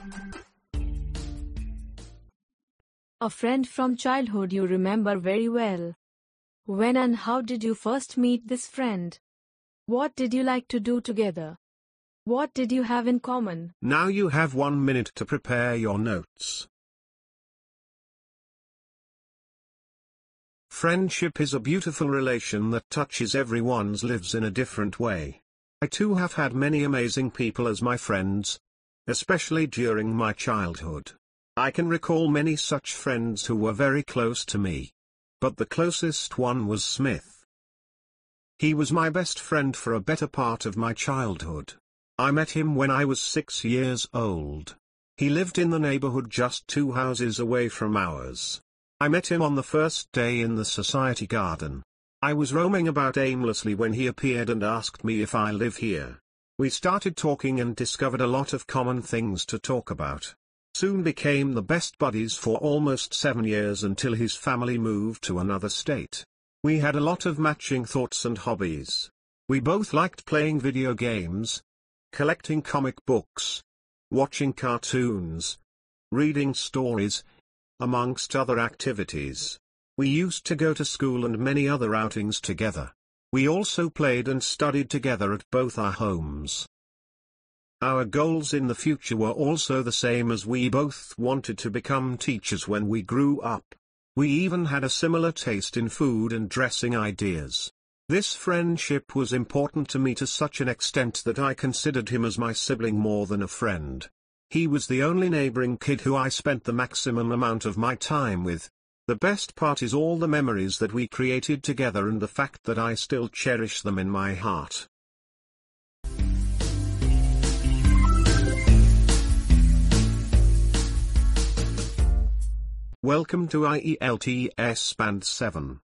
A friend from childhood you remember very well. When and how did you first meet this friend? What did you like to do together? What did you have in common? Now you have 1 minute to prepare your notes. Friendship is a beautiful relation that touches everyone's lives in a different way. I too have had many amazing people as my friends, especially during my childhood. I can recall many such friends who were very close to me. But the closest one was Smith. He was my best friend for a better part of my childhood. I met him when I was 6 years old. He lived in the neighborhood just 2 houses away from ours. I met him on the first day in the society garden. I was roaming about aimlessly when he appeared and asked me if I live here. We started talking and discovered a lot of common things to talk about. Soon became the best buddies for almost 7 years until his family moved to another state. We had a lot of matching thoughts and hobbies. We both liked playing video games, collecting comic books, watching cartoons, reading stories, amongst other activities. We used to go to school and many other outings together. We also played and studied together at both our homes. Our goals in the future were also the same, as we both wanted to become teachers when we grew up. We even had a similar taste in food and dressing ideas. This friendship was important to me to such an extent that I considered him as my sibling more than a friend. He was the only neighboring kid who I spent the maximum amount of my time with. The best part is all the memories that we created together and the fact that I still cherish them in my heart. Welcome to IELTS Band 7.